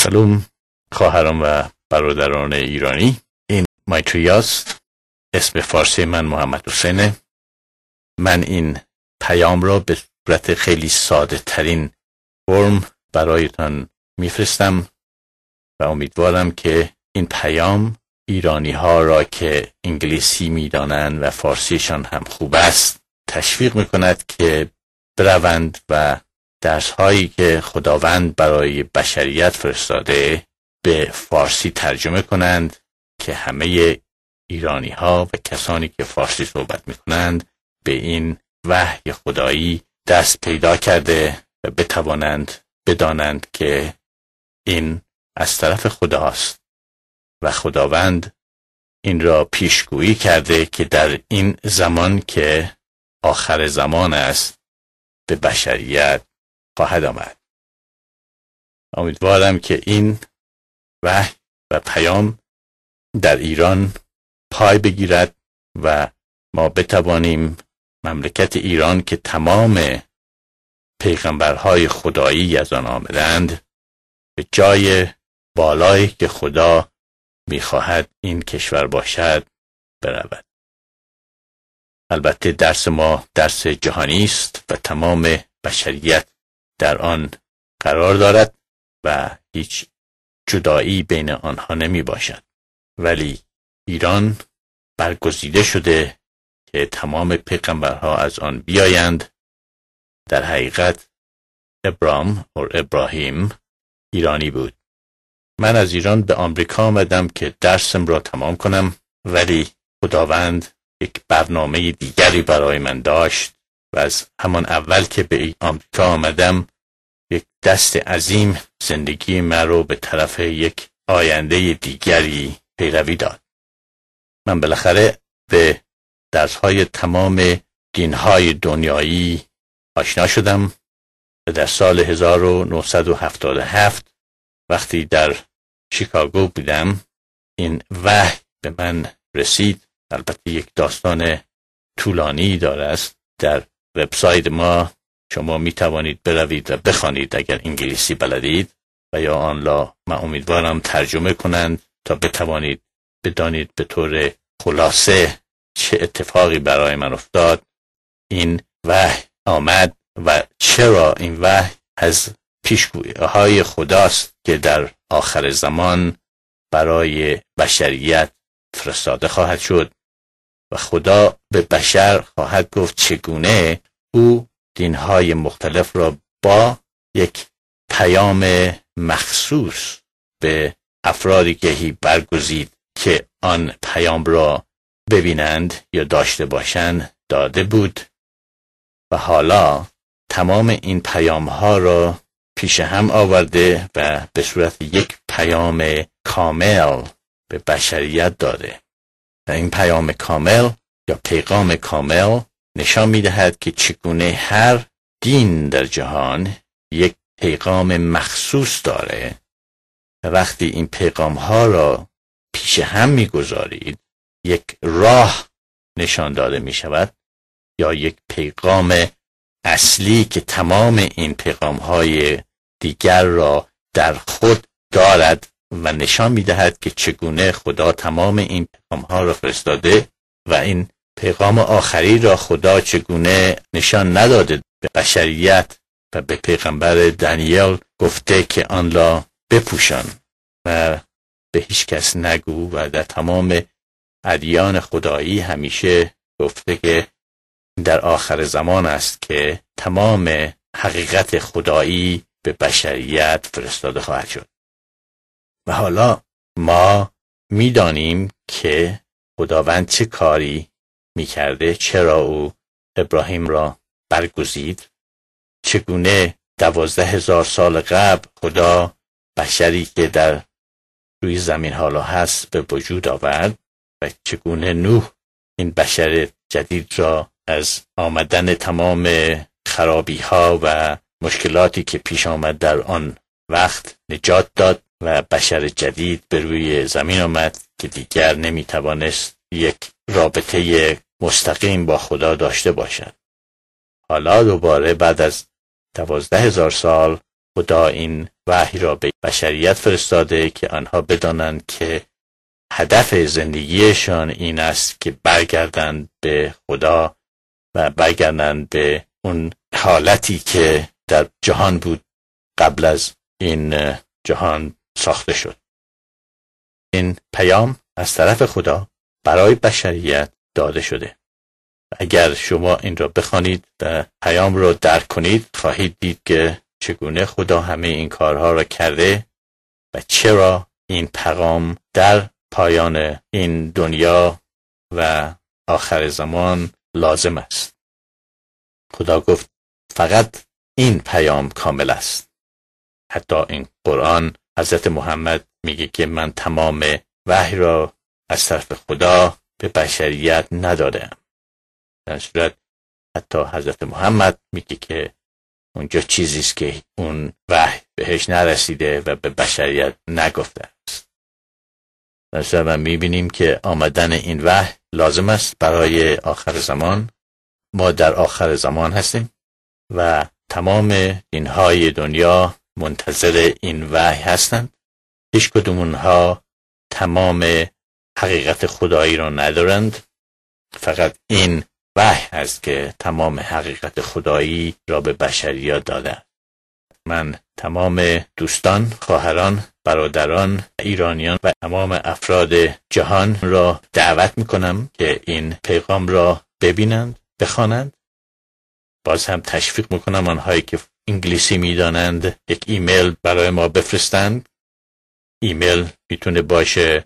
سلام خواهران و برادران ایرانی. این مایتریاست. اسم فارسی من محمد حسینه. من این پیام را به صورت خیلی ساده ترین فرم برایتان میفرستم و امیدوارم که این پیام ایرانی ها را که انگلیسی میدانند و فارسیشان هم خوب است تشویق میکند که بروند و درس هایی که خداوند برای بشریت فرستاده به فارسی ترجمه کنند که همه ایرانی ها و کسانی که فارسی صحبت میکنند به این وحی خدایی دست پیدا کرده و بتوانند بدانند که این از طرف خداست و خداوند این را پیشگویی کرده که در این زمان که آخر زمان است به بشریت خواهد آمد. امیدوارم که این وحی و پیام در ایران پای بگیرد و ما بتوانیم مملکت ایران که تمام پیغمبرهای خدایی از آن آمدند به جای بالایی که خدا می‌خواهد این کشور باشد برود. البته درس ما درس جهانی است و تمام بشریت در آن قرار دارد و هیچ جدایی بین آنها نمی باشد. ولی ایران برگزیده شده که تمام پیغمبرها از آن بیایند. در حقیقت ابراهیم ایرانی بود. من از ایران به آمریکا آمدم که درسم را تمام کنم، ولی خداوند یک برنامه دیگری برای من داشت و از همان اول که به آمریکا آمدم یک دست عظیم زندگی من رو به طرف یک آینده دیگری پیروی داد. من بالاخره به درس‌های تمام دین‌های دنیایی آشنا شدم و در سال 1977 وقتی در شیکاگو بودم این وحی به من رسید. البته یک داستان طولانی داره. در وبسایت ما شما می توانید بروید و بخوانید اگر انگلیسی بلدید و یا آن را من امیدوارم ترجمه کنند تا بتوانید بدانید به طور خلاصه چه اتفاقی برای من افتاد. این وحی آمد و چرا این وحی از پیشگویی‌های خداست که در آخر زمان برای بشریت فرستاده خواهد شد و خدا به بشر خواهد گفت چگونه او دین‌های مختلف را با یک پیام مخصوص به افرادی که برگزید که آن پیام را ببینند یا داشته باشند داده بود و حالا تمام این پیام‌ها را پیش هم آورده و به صورت یک پیام کامل به بشریت داده و این پیام کامل یا پیغام کامل نشان می‌دهد که چگونه هر دین در جهان یک پیغام مخصوص داره و وقتی این پیغام‌ها را پیش هم می‌گذارید یک راه نشان داده می‌شود یا یک پیغام اصلی که تمام این پیغام‌های دیگر را در خود دارد و نشان می‌دهد که چگونه خدا تمام این پیغام‌ها را فرستاده و این پیغام آخری را خدا چگونه نشان نداده به بشریت و به پیغمبر دانیل گفته که آن را بپوشان و به هیچ کس نگو و در تمام ادیان خدایی همیشه گفته که در آخر زمان است که تمام حقیقت خدایی به بشریت فرستاده خواهد شد. و حالا ما می‌دانیم که خداوند چه کاری می‌کرده، چرا او ابراهیم را برگزید، چگونه 12,000 سال قبل خدا بشری که در روی زمین حالا هست به وجود آورد و چگونه نوح این بشر جدید را از آمدن تمام خرابی‌ها و مشکلاتی که پیش آمد در آن وقت نجات داد و بشر جدید به روی زمین آمد که دیگر نمیتوانست یک رابطه مستقیم با خدا داشته باشد. حالا دوباره بعد از 12,000 سال خدا این وحی را به بشریت فرستاده که آنها بدانند که هدف زندگیشان این است که برگردند به خدا و برگردند به اون حالتی که در جهان بود قبل از این جهان ساخته شد. این پیام از طرف خدا برای بشریت داده شده. اگر شما این را بخوانید و پیام را درک کنید، خواهید دید که چگونه خدا همه این کارها را کرده و چرا این پیام در پایان این دنیا و آخر زمان لازم است. خدا گفت فقط این پیام کامل است. حتی این قرآن حضرت محمد میگه که من تمام وحی را از طرف خدا به بشریت ندادم. در صورت حتی حضرت محمد میگه که اونجا چیزی است که اون وحی بهش نرسیده و به بشریت نگفته است. در صورت ما میبینیم که آمدن این وحی لازم است برای آخر زمان. ما در آخر زمان هستیم و تمام دینهای دنیا منتظر این وحی هستند. هیچ کدوم اونها تمام حقیقت خدایی را ندارند. فقط این وحی است که تمام حقیقت خدایی را به بشریت داده. من تمام دوستان، خواهران، برادران، ایرانیان و تمام افراد جهان را دعوت میکنم که این پیغام را ببینند، بخوانند. باز هم تشویق میکنم آنهایی که انگلیسی میدانند یک ایمیل برای ما بفرستند. ایمیل میتونه باشه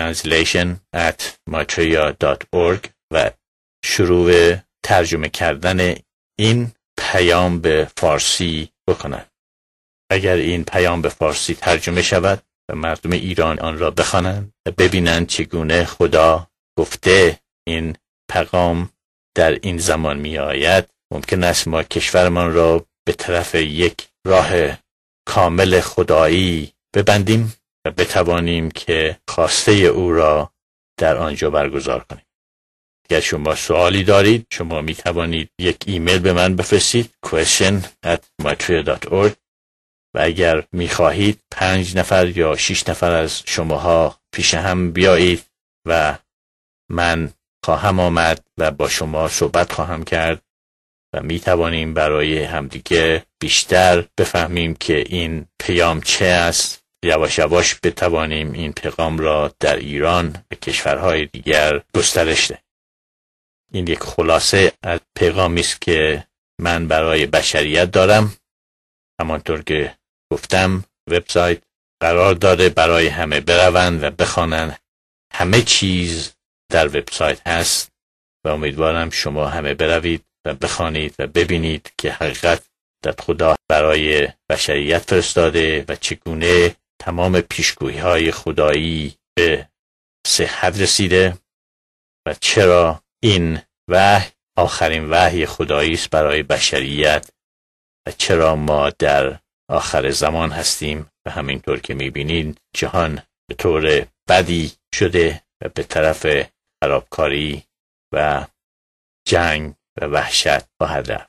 translation@maitreya.org و شروع ترجمه کردن این پیام به فارسی بکنند. اگر این پیام به فارسی ترجمه شود و مردم ایران آن را بخوانند و ببینند چگونه خدا گفته این پیغام در این زمان می آید، ممکن است ما کشورمان را به طرف یک راه کامل خدایی ببندیم و بتوانیم که خواسته او را در آنجا برگزار کنیم. اگر شما سوالی دارید، شما می توانید یک ایمیل به من بفرستید question@maitreya.org و اگر می خواهید 5 نفر یا 6 نفر از شماها پیش هم بیایید و من خواهم آمد و با شما صحبت خواهم کرد و می توانیم برای همدیگه بیشتر بفهمیم که این پیام چه است. یواش یواش بتوانیم این پیغام را در ایران و کشورهای دیگر گسترش دهیم. این یک خلاصه از پیغامی است که من برای بشریت دارم. همانطور که گفتم وبسایت قرار داده برای همه بروند و بخوانند. همه چیز در وبسایت هست و امیدوارم شما همه بروید و بخوانید و ببینید که حقیقت در خدا برای بشریت فرستاده و چگونه تمام پیشگویی‌های خدایی به صحت رسیده و چرا این وحی آخرین وحی خدایی است برای بشریت و چرا ما در آخر زمان هستیم و همینطور که می‌بینید جهان به طور بدی شده و به طرف خرابکاری و جنگ و وحشت خواهد رفت.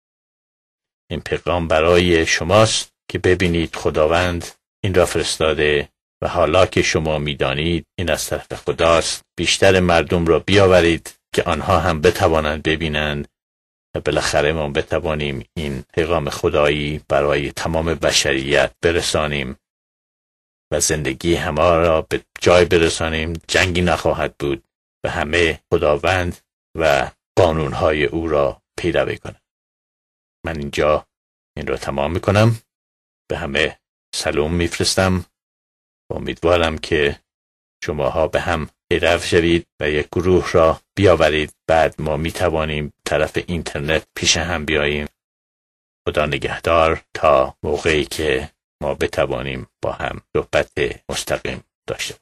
این پیغام برای شماست که ببینید خداوند این را فرستاده و حالا که شما می‌دانید این از طرف خداست، بیشتر مردم را بیاورید که آنها هم بتوانند ببینند و بالاخره ما بتوانیم این پیغام خدایی برای تمام بشریت برسانیم و زندگی همه را به جای برسانیم. جنگی نخواهد بود و همه خداوند و قانونهای او را پیروی کنند. من اینجا این را تمام میکنم. به همه سلام میفرستم. امیدوارم که شماها به هم پیرو شوید و یک گروه را بیاورید. بعد ما میتوانیم طرف اینترنت پیش هم بیاییم. خدا نگهدار تا موقعی که ما بتوانیم با هم صحبت مستقیم داشته باشیم.